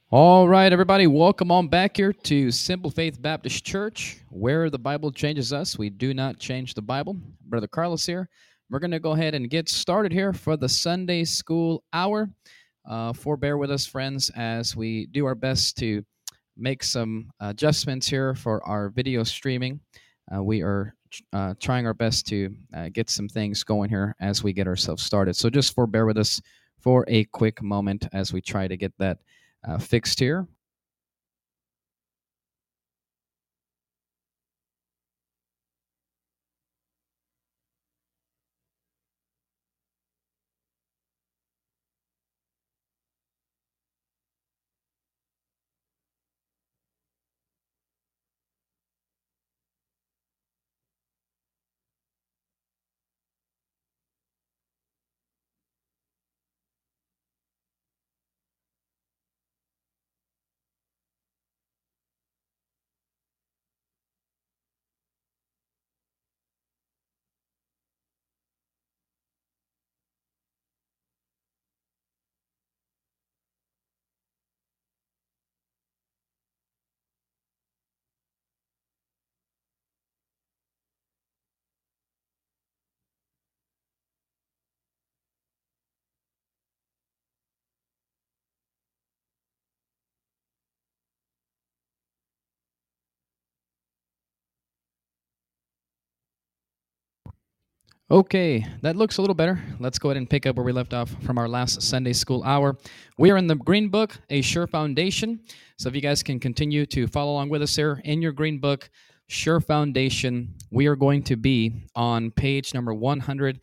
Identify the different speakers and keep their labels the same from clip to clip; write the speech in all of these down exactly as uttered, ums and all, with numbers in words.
Speaker 1: All right, everybody, welcome on back here to Simple Faith Baptist Church, where the Bible changes us. We do not change the Bible. Brother Carlos here. We're going to go ahead and get started here for the Sunday School Hour. Uh, forbear with us, friends, as we do our best to make some adjustments here for our video streaming. Uh, we are uh, trying our best to uh, get some things going here as we get ourselves started. So just forbear with us for a quick moment as we try to get that uh, fixed here. Okay, that looks a little better. Let's go ahead and pick up where we left off from our last Sunday school hour. We are in the Green Book, A Sure Foundation. So if you guys can continue to follow along with us here in your Green Book, Sure Foundation, we are going to be on page number one hundred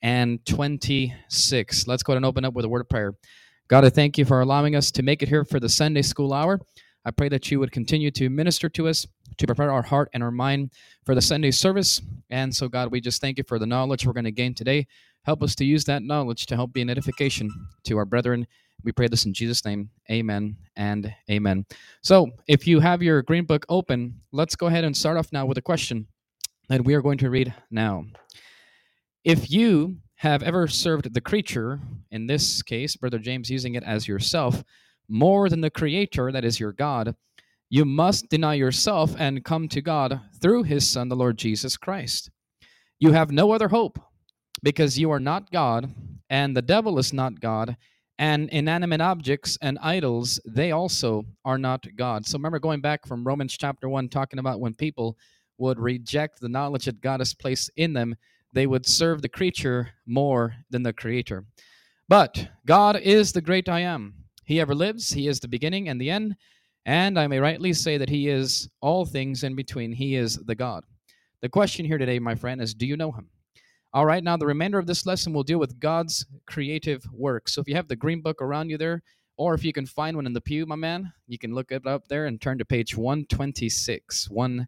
Speaker 1: twenty-six. Let's go ahead and open up with a word of prayer. God, I thank you for allowing us to make it here for the Sunday school hour. I pray that you would continue to minister to us, to prepare our heart and our mind for the Sunday service. And so, God, we just thank you for the knowledge we're going to gain today. Help us to use that knowledge to help be an edification to our brethren. We pray this in Jesus' name. Amen and amen. So, if you have your Green Book open, let's go ahead and start off now with a question that we are going to read now. If you have ever served the creature, in this case, Brother James using it as yourself, more than the Creator, that is your God, you must deny yourself and come to God through his Son, the Lord Jesus Christ. You have no other hope because you are not God, and the devil is not God, and inanimate objects and idols, they also are not God. So remember going back from Romans chapter one, talking about when people would reject the knowledge that God has placed in them, they would serve the creature more than the Creator. But God is the great I am. He ever lives, he is the beginning and the end, and I may rightly say that he is all things in between. He is the God. The question here today, my friend, is do you know him? All right, now the remainder of this lesson will deal with God's creative work. So if you have the green book around you there, or if you can find one in the pew, my man, you can look it up there and turn to page one twenty-six. one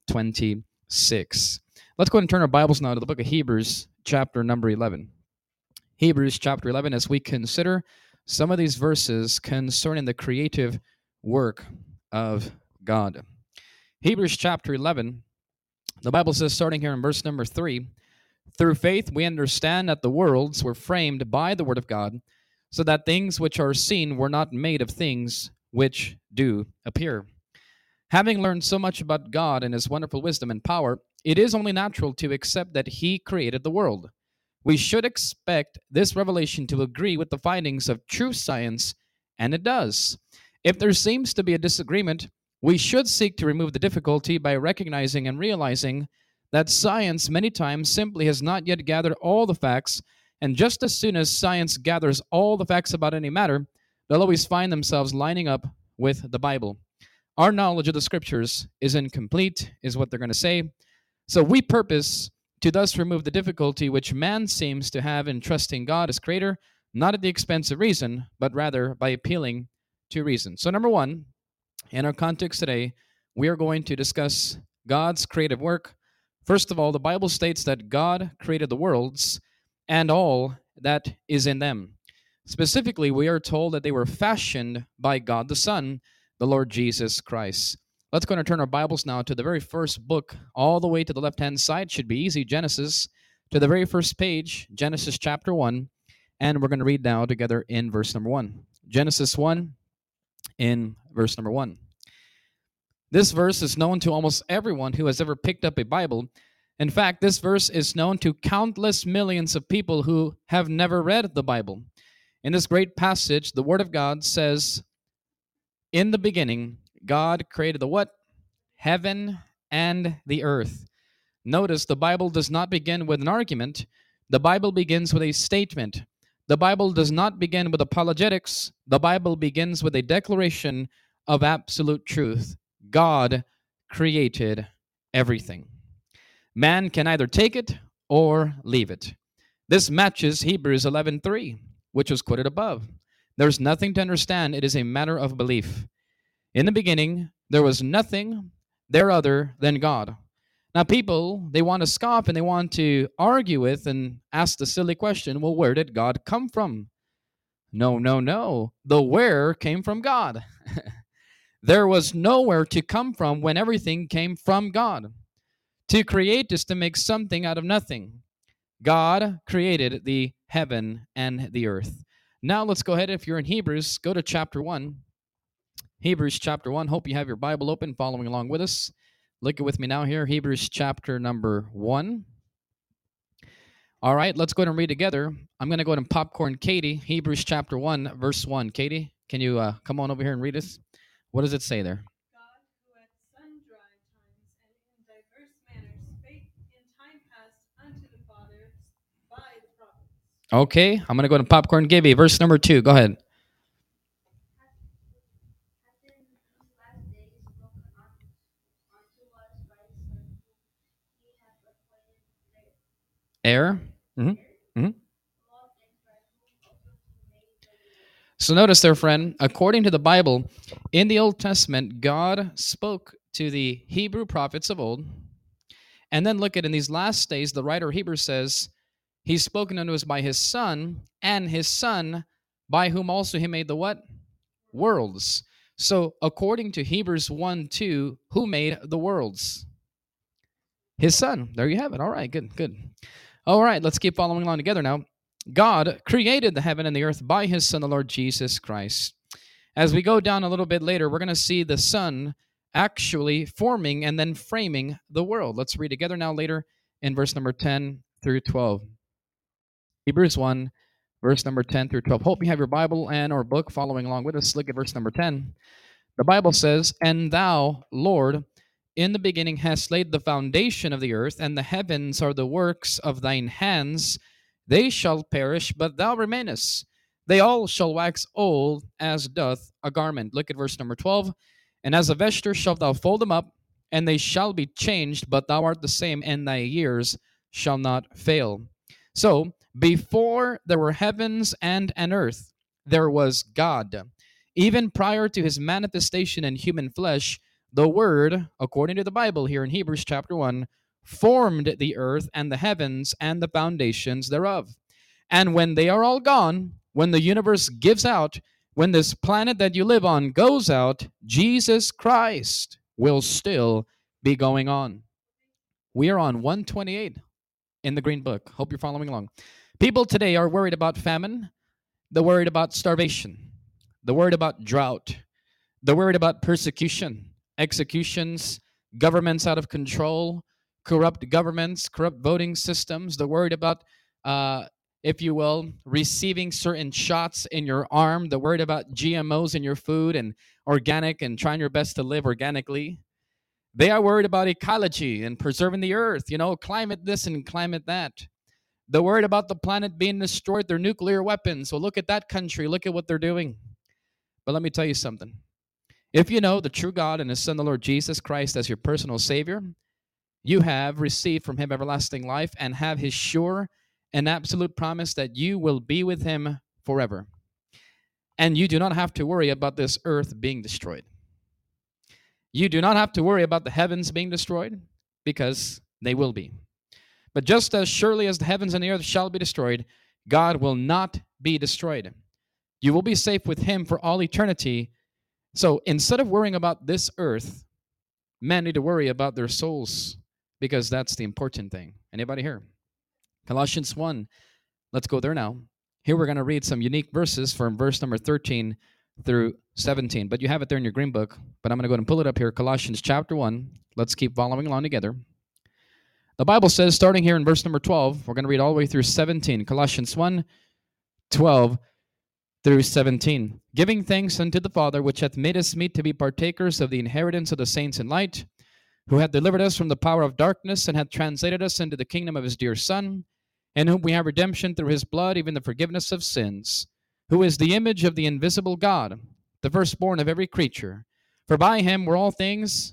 Speaker 1: twenty-six. Let's go ahead and turn our Bibles now to the book of Hebrews, chapter number eleven. Hebrews chapter eleven, as we consider some of these verses concerning the creative work of God. Hebrews chapter eleven, the Bible says, starting here in verse number three, through faith we understand that the worlds were framed by the word of God, so that things which are seen were not made of things which do appear. Having learned so much about God and his wonderful wisdom and power, it is only natural to accept that he created the world. We should expect this revelation to agree with the findings of true science, and it does. If there seems to be a disagreement, we should seek to remove the difficulty by recognizing and realizing that science many times simply has not yet gathered all the facts, and just as soon as science gathers all the facts about any matter, they'll always find themselves lining up with the Bible. Our knowledge of the scriptures is incomplete, is what they're going to say. So we purpose to thus remove the difficulty which man seems to have in trusting God as creator, not at the expense of reason, but rather by appealing to reason. So, number one, in our context today, we are going to discuss God's creative work. First of all, the Bible states that God created the worlds and all that is in them. Specifically, we are told that they were fashioned by God the Son, the Lord Jesus Christ. Let's go and turn our Bibles now to the very first book, all the way to the left-hand side. Should be easy, Genesis, to the very first page, Genesis chapter one, and we're going to read now together in verse number one. Genesis one in verse number one. This verse is known to almost everyone who has ever picked up a Bible. In fact, this verse is known to countless millions of people who have never read the Bible. In this great passage, the Word of God says, "In the beginning, God created the what? Heaven and the earth." Notice the Bible does not begin with an argument. The Bible begins with a statement. The Bible does not begin with apologetics. The Bible begins with a declaration of absolute truth. God created everything. Man can either take it or leave it. This matches Hebrews eleven three, which was quoted above. There's nothing to understand. It is a matter of belief. In the beginning, there was nothing there other than God. Now, people, they want to scoff and they want to argue with and ask the silly question, well, where did God come from? No, no, no. The where came from God. There was nowhere to come from when everything came from God. To create is to make something out of nothing. God created the heaven and the earth. Now let's go ahead. If you're in Hebrews, go to chapter one. Hebrews chapter one. Hope you have your Bible open, following along with us. Look with me now here, Hebrews chapter number one. All right, let's go ahead and read together. I'm going to go ahead and popcorn Katie, Hebrews chapter one, verse one. Katie, can you uh, come on over here and read us? What does it say there?
Speaker 2: God, who at sundry times and in diverse manners spake in time past unto the fathers by the prophets.
Speaker 1: Okay, I'm going to go ahead and popcorn Gibby, verse number two. Go ahead. Air. Mm-hmm. Mm-hmm. So notice there, friend, according to the Bible, in the Old Testament, God spoke to the Hebrew prophets of old. And then look at in these last days, the writer of Hebrews says, He's spoken unto us by His Son, and His Son, by whom also He made the what? Worlds. So according to Hebrews one two, who made the worlds? His Son. There you have it. All right, good, good. All right, let's keep following along together now. God created the heaven and the earth by His Son, the Lord Jesus Christ. As we go down a little bit later, we're going to see the Son actually forming and then framing the world. Let's read together now later in verse number ten through twelve. Hebrews one, verse number ten through twelve. Hope you have your Bible and or book following along with us. Look at verse number ten. The Bible says, "And thou, Lord, in the beginning hast laid the foundation of the earth, and the heavens are the works of thine hands. They shall perish, but thou remainest. They all shall wax old as doth a garment." Look at verse number twelve. "And as a vesture shalt thou fold them up, and they shall be changed, but thou art the same, and thy years shall not fail." So, before there were heavens and an earth, there was God. Even prior to His manifestation in human flesh, the Word, according to the Bible here in Hebrews chapter one, formed the earth and the heavens and the foundations thereof. And when they are all gone, when the universe gives out, when this planet that you live on goes out, Jesus Christ will still be going on. We are on one twenty-eight in the Green Book. Hope you're following along. People today are worried about famine. They're worried about starvation. They're worried about drought. They're worried about persecution, executions, governments out of control, corrupt governments, corrupt voting systems. They're worried about, uh, if you will, receiving certain shots in your arm. They're worried about G M Os in your food and organic and trying your best to live organically. They are worried about ecology and preserving the earth, you know, climate this and climate that. They're worried about the planet being destroyed, their nuclear weapons. So look at that country. Look at what they're doing. But let me tell you something. If you know the true God and His Son, the Lord Jesus Christ, as your personal Savior, you have received from Him everlasting life and have His sure and absolute promise that you will be with Him forever. And you do not have to worry about this earth being destroyed. You do not have to worry about the heavens being destroyed, because they will be. But just as surely as the heavens and the earth shall be destroyed, God will not be destroyed. You will be safe with Him for all eternity. So instead of worrying about this earth, men need to worry about their souls, because that's the important thing. Anybody here? Colossians one. Let's go there now. Here we're going to read some unique verses from verse number thirteen through seventeen. But you have it there in your green book. But I'm going to go ahead and pull it up here. Colossians chapter one. Let's keep following along together. The Bible says, starting here in verse number twelve, we're going to read all the way through seventeen. Colossians one, twelve through seventeen. Giving thanks unto the Father, which hath made us meet to be partakers of the inheritance of the saints in light, who hath delivered us from the power of darkness, and hath translated us into the kingdom of his dear Son, in whom we have redemption through his blood, even the forgiveness of sins, who is the image of the invisible God, the firstborn of every creature. For by him were all things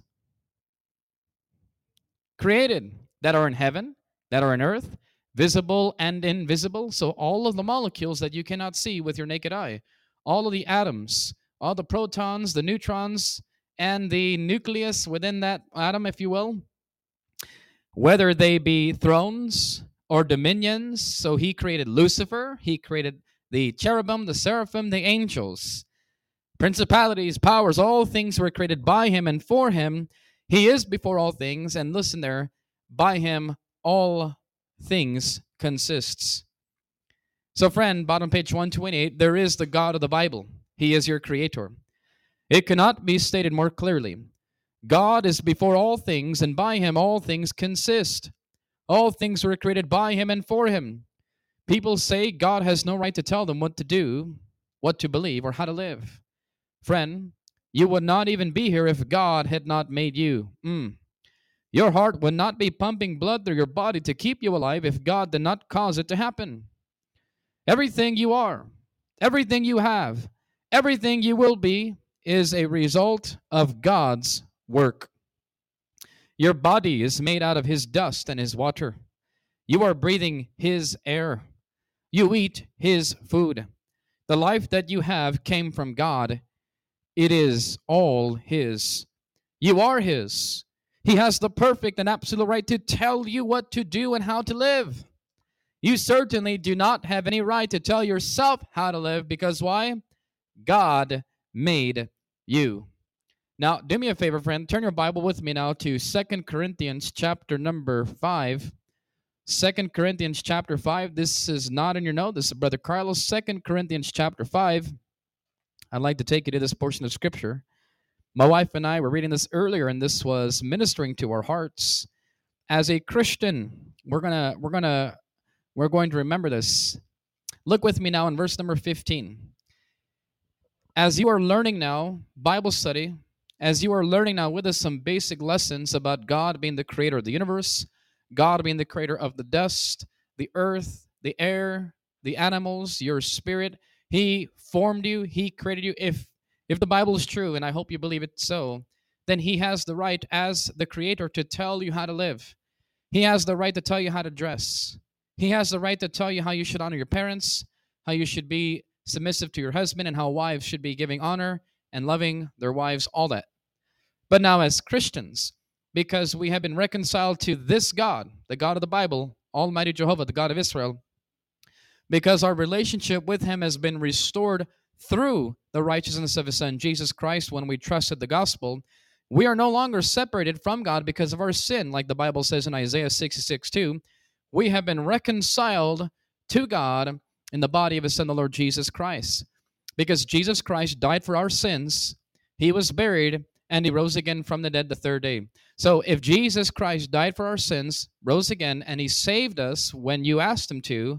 Speaker 1: created, that are in heaven, that are in earth, visible and invisible. So all of the molecules that you cannot see with your naked eye, all of the atoms, all the protons, the neutrons, and the nucleus within that atom, if you will, whether they be thrones or dominions. So he created Lucifer, he created the cherubim, the seraphim, the angels, principalities, powers, all things were created by him and for him. He is before all things, and listen there, by him all things consists. So friend, bottom page one twenty-eight, there is the God of the Bible. He is your creator. It cannot be stated more clearly. God is before all things, and by him all things consist. All things were created by him and for him. People say God has no right to tell them what to do, what to believe, or how to live. Friend, you would not even be here if God had not made you. Mm. Your heart would not be pumping blood through your body to keep you alive if God did not cause it to happen. Everything you are, everything you have, everything you will be is a result of God's work. Your body is made out of his dust and his water. You are breathing his air. You eat his food. The life that you have came from God. It is all his. You are his. He has the perfect and absolute right to tell you what to do and how to live. You certainly do not have any right to tell yourself how to live, because why? God made you. Now, do me a favor, friend. Turn your Bible with me now to Second Corinthians chapter number five. Second Corinthians chapter five. This is not in your note. This is Brother Carlos. Second Corinthians chapter five. I'd like to take you to this portion of Scripture. My wife and I were reading this earlier, and this was ministering to our hearts. As a Christian, we're gonna, we're gonna, we're going to remember this. Look with me now in verse number fifteen. As you are learning now Bible study, as you are learning now with us some basic lessons about God being the creator of the universe, God being the creator of the dust, the earth, the air, the animals, your spirit. He formed you. He created you. If if the Bible is true, and I hope you believe it so, then he has the right as the creator to tell you how to live. He has the right to tell you how to dress. He has the right to tell you how you should honor your parents, how you should be submissive to your husband, and how wives should be giving honor and loving their wives, all that. But now as Christians, because we have been reconciled to this God, the God of the Bible, Almighty Jehovah, the God of Israel, because our relationship with him has been restored through the righteousness of his Son, Jesus Christ, when we trusted the gospel, we are no longer separated from God because of our sin, like the Bible says in Isaiah sixty-six two. We have been reconciled to God in the body of his Son, the Lord Jesus Christ. Because Jesus Christ died for our sins, he was buried, and he rose again from the dead the third day. So if Jesus Christ died for our sins, rose again, and he saved us when you asked him to,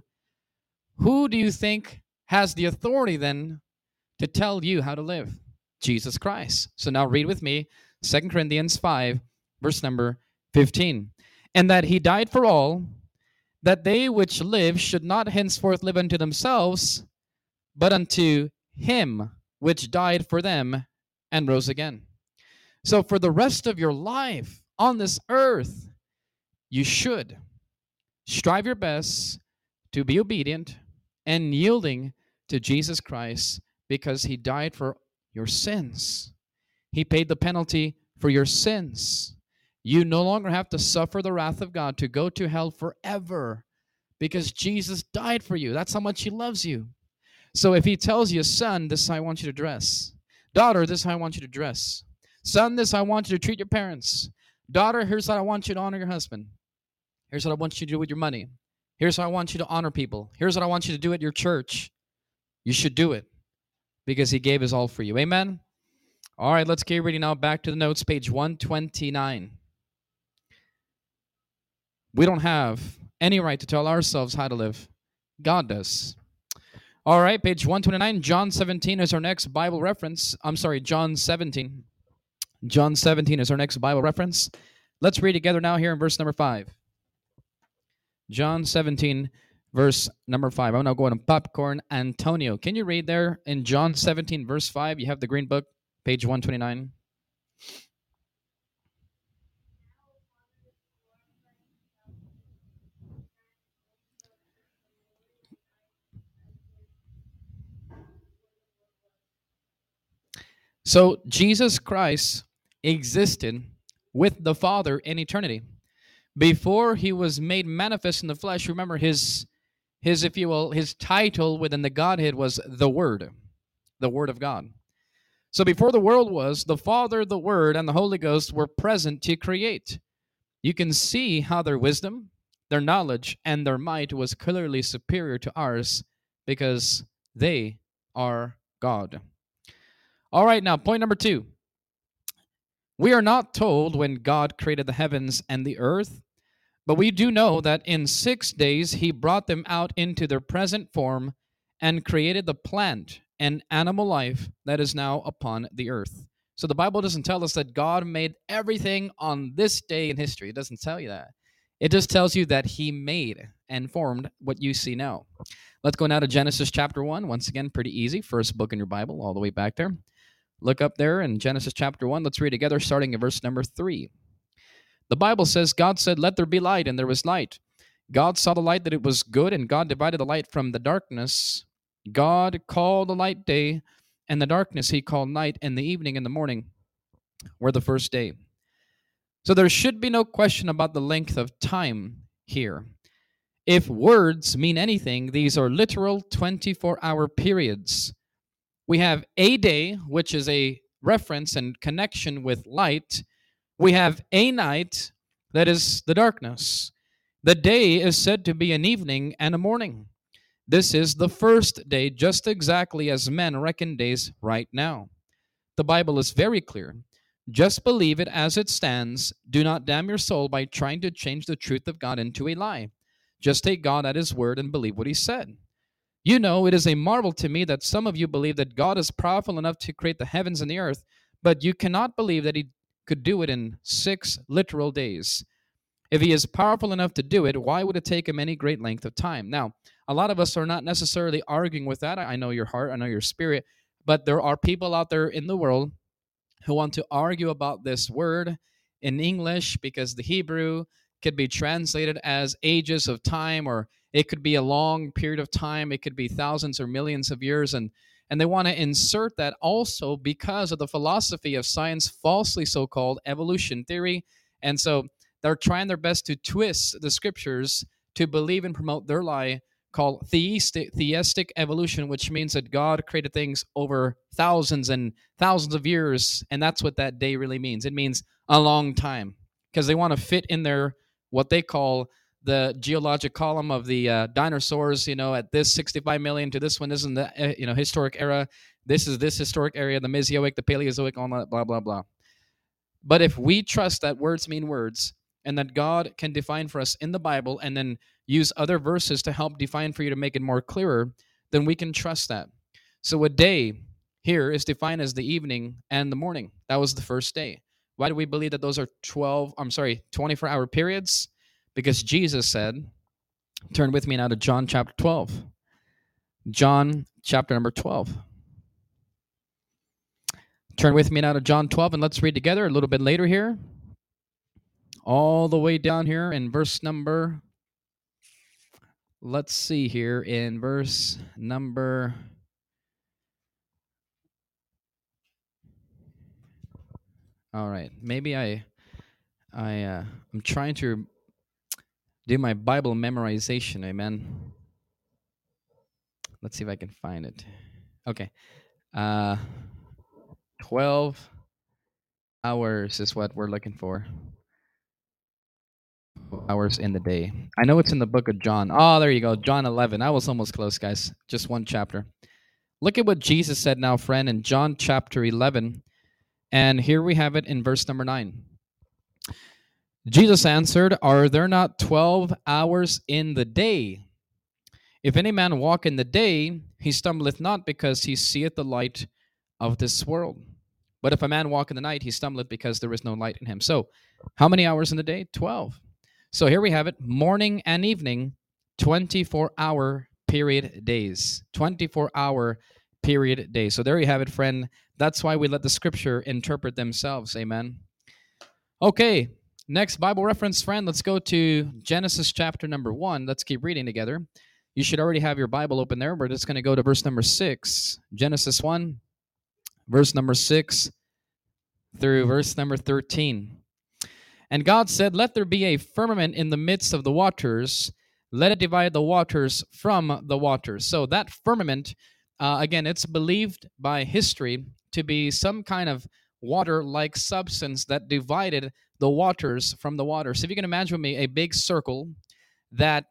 Speaker 1: who do you think has the authority then to tell you how to live? Jesus Christ. So now read with me Second Corinthians five, verse number fifteen. And that he died for all, that they which live should not henceforth live unto themselves, but unto him which died for them and rose again. So for the rest of your life on this earth, you should strive your best to be obedient and yielding to Jesus Christ, because he died for your sins. He paid the penalty for your sins. You no longer have to suffer the wrath of God to go to hell forever, because Jesus died for you. That's how much he loves you. So if he tells you, son, this is how I want you to dress. Daughter, this is how I want you to dress. Son, this is how I want you to treat your parents. Daughter, here's how I want you to honor your husband. Here's what I want you to do with your money. Here's how I want you to honor people. Here's what I want you to do at your church. You should do it. because he gave his all for you. Amen? All right, let's keep reading now. Back to the notes, page one twenty-nine. We don't have any right to tell ourselves how to live. God does. All right, page one twenty-nine. John seventeen is our next Bible reference. I'm sorry, John seventeen. John seventeen is our next Bible reference. Let's read together now here in verse number five. John seventeen, verse number five. I'm now going to popcorn. Antonio, can you read there in John seventeen, verse five? You have the green book, page one twenty-nine. So Jesus Christ existed with the Father in eternity. Before he was made manifest in the flesh, remember his, his, if you will, his title within the Godhead was the Word, the Word of God. So before the world was, the Father, the Word, and the Holy Ghost were present to create. You can see how their wisdom, their knowledge, and their might was clearly superior to ours because they are God. All right, now, point number two. We are not told when God created the heavens and the earth, but we do know that in six days he brought them out into their present form and created the plant and animal life that is now upon the earth. So the Bible doesn't tell us that God made everything on this day in history. It doesn't tell you that. It just tells you that he made and formed what you see now. Let's go now to Genesis chapter one. Once again, pretty easy. First book in your Bible, all the way back there. Look up there in Genesis chapter one. Let's read together, starting at verse number three. The Bible says, God said, let there be light, and there was light. God saw the light that it was good, and God divided the light from the darkness. God called the light day, and the darkness he called night, and the evening and the morning were the first day. So there should be no question about the length of time here. If words mean anything, these are literal twenty-four hour periods. We have a day, which is a reference and connection with light. We have a night, that is the darkness. The day is said to be an evening and a morning. This is the first day, just exactly as men reckon days right now. The Bible is very clear. Just believe it as it stands. Do not damn your soul by trying to change the truth of God into a lie. Just take God at his word and believe what he said. You know, it is a marvel to me that some of you believe that God is powerful enough to create the heavens and the earth, but you cannot believe that he could do it in six literal days. If he is powerful enough to do it, why would it take him any great length of time? Now, a lot of us are not necessarily arguing with that. I know your heart, I know your spirit, but there are people out there in the world who want to argue about this word in English because the Hebrew could be translated as ages of time, or it could be a long period of time. It could be thousands or millions of years. And, and they want to insert that also because of the philosophy of science, falsely so-called evolution theory. And so they're trying their best to twist the scriptures to believe and promote their lie called theistic, theistic evolution, which means that God created things over thousands and thousands of years. And that's what that day really means. It means a long time because they want to fit in their what they call the geologic column of the uh, dinosaurs, you know, at this sixty-five million to this one, this is in the, uh, you know, historic era. This is this historic area, the Mesozoic, the Paleozoic, all that, blah, blah, blah. But if we trust that words mean words and that God can define for us in the Bible and then use other verses to help define for you to make it more clearer, then we can trust that. So a day here is defined as the evening and the morning. That was the first day. Why do we believe that those are twelve, I'm sorry, twenty-four hour periods? Because Jesus said, turn with me now to John chapter twelve. John chapter number twelve. Turn with me now to John twelve, and let's read together a little bit later here. All the way down here in verse number, let's see here, in verse number, all right, maybe I, I, uh, I'm trying to do my Bible memorization, amen. Let's see if I can find it. Okay. Uh, twelve hours is what we're looking for. Hours in the day. I know it's in the book of John. Oh, there you go. John eleven. I was almost close, guys. Just one chapter. Look at what Jesus said now, friend, in John chapter eleven. And here we have it in verse number nine. Jesus answered, Are there not twelve hours in the day? If any man walk in the day, he stumbleth not, because he seeth the light of this world. But if a man walk in the night, he stumbleth, because there is no light in him. So, how many hours in the day? twelve. So here we have it, morning and evening, twenty-four hour period days. twenty-four hour period days. So there you have it, friend. That's why we let the scripture interpret themselves. Amen. Okay, next Bible reference, friend. Let's go to Genesis chapter number one. Let's keep reading together. You should already have your Bible open there. We're just going to go to verse number six. Genesis one, verse number six through verse number thirteen. And God said, Let there be a firmament in the midst of the waters. Let it divide the waters from the waters. So that firmament, uh, again, it's believed by history to be some kind of water-like substance that divided the waters from the waters. So if you can imagine with me a big circle that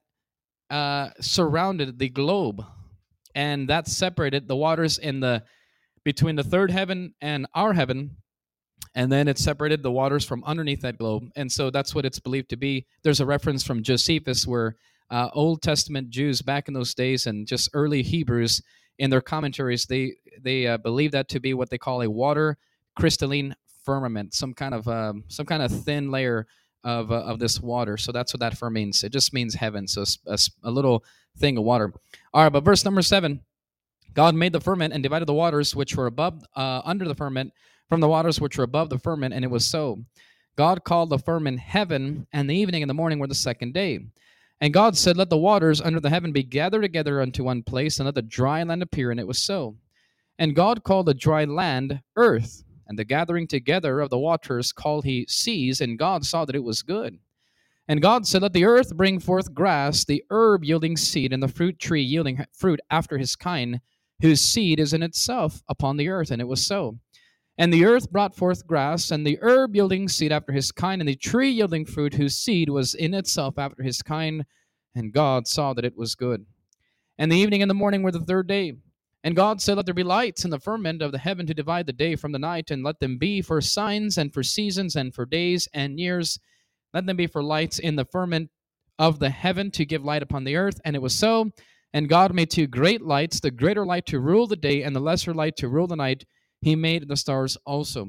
Speaker 1: uh, surrounded the globe, and that separated the waters in the between the third heaven and our heaven. And then it separated the waters from underneath that globe. And so that's what it's believed to be. There's a reference from Josephus where uh, Old Testament Jews back in those days and just early Hebrews in their commentaries, they they uh, believe that to be what they call a water crystalline firmament, some kind of um, some kind of thin layer of uh, of this water. So that's what that firm means. It just means heaven. So a, a little thing of water. All right, but verse number seven, God made the firmament and divided the waters which were above uh, under the firmament from the waters which were above the firmament, and it was so. God called the firmament heaven, and the evening and the morning were the second day. And God said, Let the waters under the heaven be gathered together unto one place, and let the dry land appear, and it was so. And God called the dry land earth, and the gathering together of the waters called he seas, and God saw that it was good. And God said, Let the earth bring forth grass, the herb yielding seed, and the fruit tree yielding fruit after his kind, whose seed is in itself upon the earth, and it was so. And the earth brought forth grass, and the herb yielding seed after his kind, and the tree yielding fruit, whose seed was in itself after his kind. And God saw that it was good. And the evening and the morning were the third day. And God said, Let there be lights in the firmament of the heaven to divide the day from the night, and let them be for signs and for seasons and for days and years. Let them be for lights in the firmament of the heaven to give light upon the earth. And it was so. And God made two great lights, the greater light to rule the day, and the lesser light to rule the night. He made the stars also.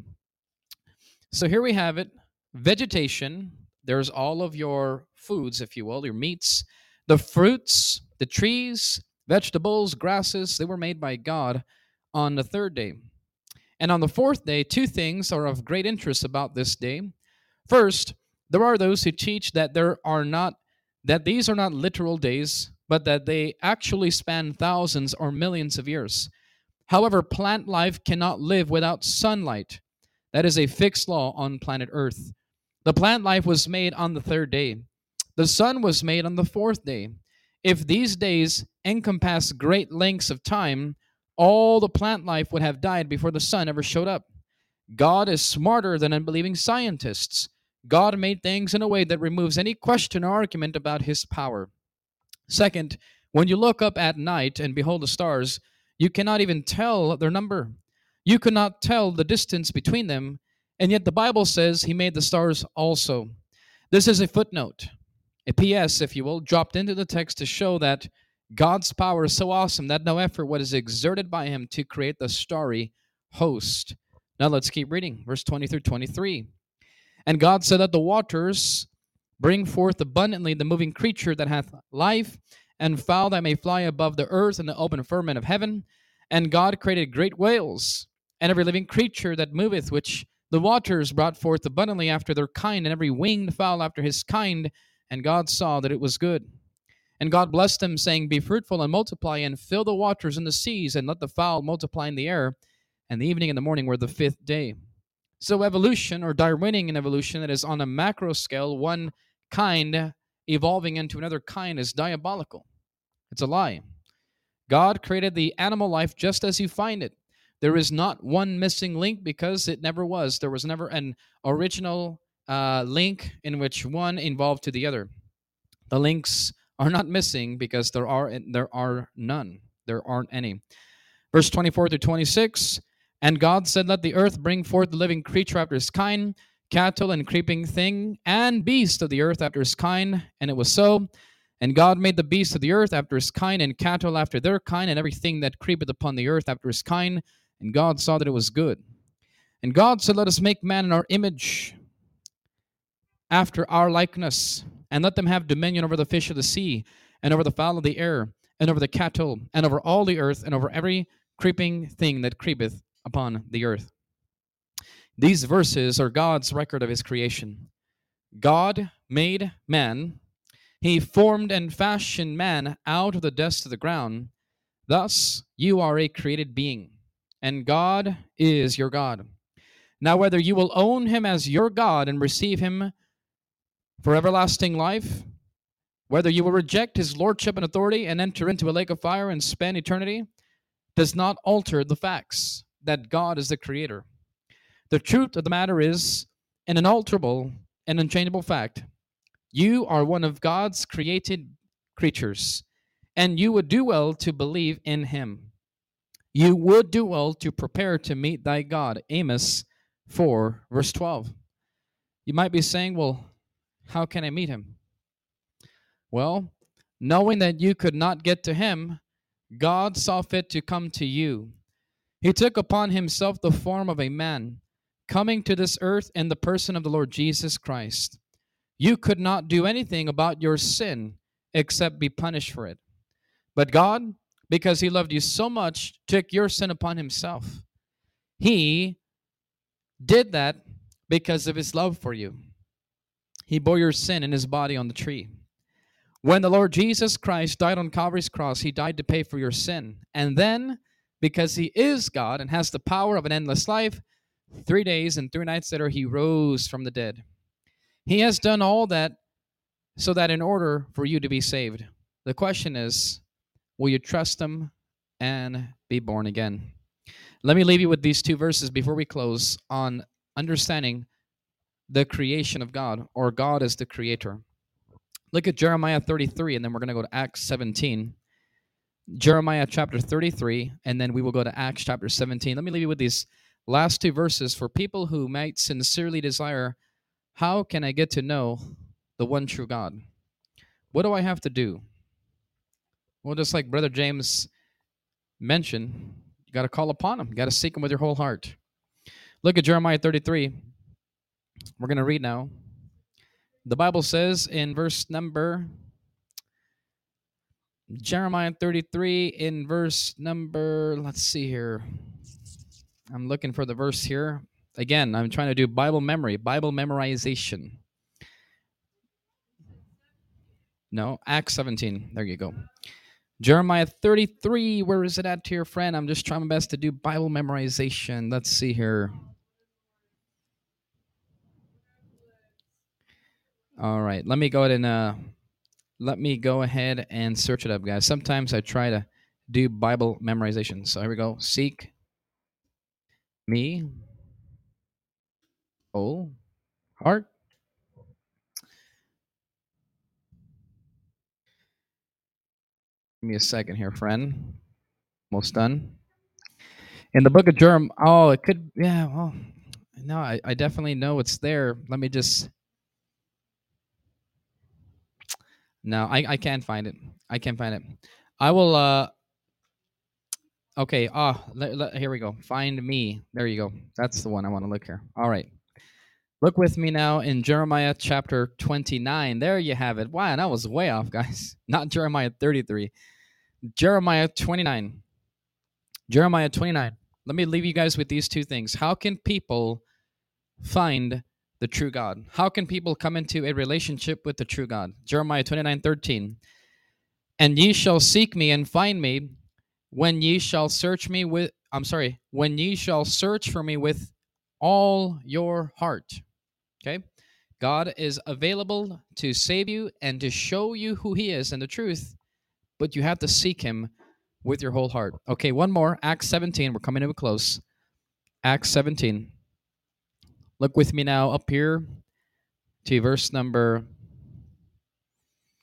Speaker 1: So here we have it. Vegetation. There's all of your foods, if you will, your meats, the fruits, the trees, vegetables, grasses. They were made by God on the third day. And on the fourth day, two things are of great interest about this day. First, there are those who teach that there are not that these are not literal days, but that they actually span thousands or millions of years. However, plant life cannot live without sunlight. That is a fixed law on planet Earth. The plant life was made on the third day. The sun was made on the fourth day. If these days encompass great lengths of time, all the plant life would have died before the sun ever showed up. God is smarter than unbelieving scientists. God made things in a way that removes any question or argument about his power. Second, when you look up at night and behold the stars, you cannot even tell their number. You cannot tell the distance between them, and yet the Bible says he made the stars also. This is a footnote, a P S, if you will, dropped into the text to show that God's power is so awesome that no effort was exerted by him to create the starry host. Now let's keep reading, verse twenty through twenty-three. And God said, Let the waters bring forth abundantly the moving creature that hath life, and fowl that may fly above the earth in the open firmament of heaven. And God created great whales, and every living creature that moveth, which the waters brought forth abundantly after their kind, and every winged fowl after his kind. And God saw that it was good. And God blessed them, saying, Be fruitful and multiply, and fill the waters and the seas, and let the fowl multiply in the air. And the evening and the morning were the fifth day. So evolution, or Darwinian evolution, that is on a macro scale, one kind evolving into another kind, is diabolical. It's a lie. God created the animal life just as you find it. There is not one missing link, because it never was. There was never an original uh, link in which one involved to the other. The links are not missing because there are there are none. There aren't any. Verse twenty-four through twenty-six. And God said, let the earth bring forth the living creature after his kind, cattle and creeping thing, and beast of the earth after his kind. And it was so. And God made the beasts of the earth after his kind, and cattle after their kind, and everything that creepeth upon the earth after his kind. And God saw that it was good. And God said, let us make man in our image, after our likeness, and let them have dominion over the fish of the sea, and over the fowl of the air, and over the cattle, and over all the earth, and over every creeping thing that creepeth upon the earth. These verses are God's record of his creation. God made man. He formed and fashioned man out of the dust of the ground. Thus, you are a created being, and God is your God. Now, whether you will own him as your God and receive him for everlasting life, whether you will reject his lordship and authority and enter into a lake of fire and spend eternity, does not alter the facts that God is the creator. The truth of the matter is an unalterable and unchangeable fact. You are one of God's created creatures, and you would do well to believe in him. You would do well to prepare to meet thy God. Amos four, verse twelve. You might be saying, well, how can I meet him? Well, knowing that you could not get to him, God saw fit to come to you. He took upon himself the form of a man, coming to this earth in the person of the Lord Jesus Christ. You could not do anything about your sin except be punished for it. But God, because he loved you so much, took your sin upon himself. He did that because of his love for you. He bore your sin in his body on the tree. When the Lord Jesus Christ died on Calvary's cross, he died to pay for your sin. And then, because he is God and has the power of an endless life, three days and three nights later, he rose from the dead. He has done all that so that in order for you to be saved, the question is, will you trust him and be born again? Let me leave you with these two verses before we close on understanding the creation of God, or God as the creator. Look at Jeremiah thirty-three, and then we're going to go to Acts seventeen. Jeremiah chapter thirty-three, and then we will go to Acts chapter seventeen. Let me leave you with these last two verses for people who might sincerely desire, how can I get to know the one true God? What do I have to do? Well, just like Brother James mentioned, you got to call upon him. You got to seek him with your whole heart. Look at Jeremiah thirty-three. We're going to read now. The Bible says in verse number, Jeremiah thirty-three in verse number, let's see here. I'm looking for the verse here. Again, I'm trying to do Bible memory, Bible memorization. No, Acts seventeen. There you go. Jeremiah thirty-three, where is it at, dear friend? I'm just trying my best to do Bible memorization. Let's see here. All right, let me go ahead and uh, let me go ahead and search it up, guys. Sometimes I try to do Bible memorization. So here we go. Seek me, oh heart. Give me a second here, friend. Almost done. In the book of Jeremiah, oh, it could, yeah, well, no, I, I definitely know it's there. Let me just, no, I, I can't find it. I can't find it. I will, uh, okay, ah, oh, here we go. Find me. There you go. That's the one I want to look here. All right. Look with me now in Jeremiah chapter twenty-nine. There you have it. Wow, that was way off, guys. Not Jeremiah thirty-three. Jeremiah twenty-nine. Jeremiah twenty-nine. Let me leave you guys with these two things. How can people find the true God? How can people come into a relationship with the true God? Jeremiah twenty-nine thirteen. And ye shall seek me and find me when ye shall search me with, I'm sorry, when ye shall search for me with all your heart. Okay? God is available to save you and to show you who he is and the truth, but you have to seek him with your whole heart. Okay, one more. Acts seventeen. We're coming to a close. Acts seventeen. Look with me now up here to verse number,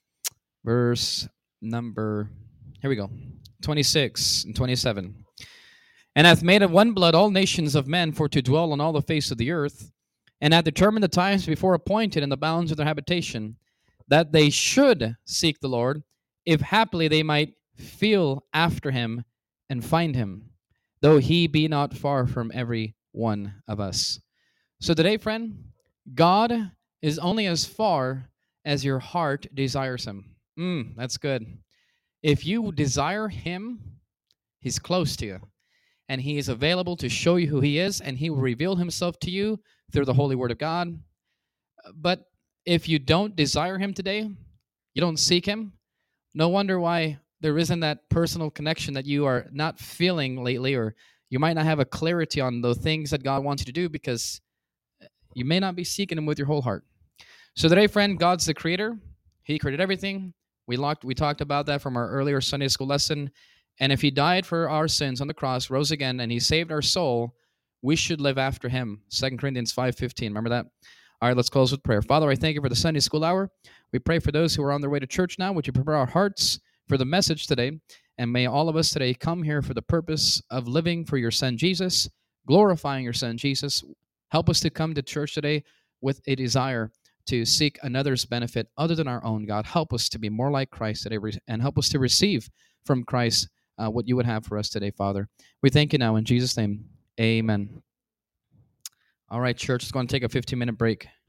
Speaker 1: verse number, here we go, twenty-six and twenty-seven. and hath made of one blood all nations of men for to dwell on all the face of the earth, and hath determined the times before appointed and the bounds of their habitation, that they should seek the Lord, if haply they might feel after him and find him, though he be not far from every one of us. So today, friend, God is only as far as your heart desires him. Mm, that's good. If you desire him, he's close to you, and he is available to show you who he is, and he will reveal himself to you through the holy word of God. But if you don't desire him today, you don't seek him, no wonder why there isn't that personal connection that you are not feeling lately, or you might not have a clarity on the things that God wants you to do, because you may not be seeking him with your whole heart. So today, friend, God's the creator. He created everything. We locked, we talked about that from our earlier Sunday school lesson. And if he died for our sins on the cross, rose again, and he saved our soul, we should live after him. Second Corinthians five fifteen. Remember that? All right, let's close with prayer. Father, I thank you for the Sunday school hour. We pray for those who are on their way to church now. Would you prepare our hearts for the message today? And may all of us today come here for the purpose of living for your Son, Jesus, glorifying your Son, Jesus. Help us to come to church today with a desire to seek another's benefit other than our own. God, help us to be more like Christ today, and help us to receive from Christ uh, what you would have for us today, Father. We thank you now in Jesus' name. Amen. All right, church, let's go and take a fifteen-minute break.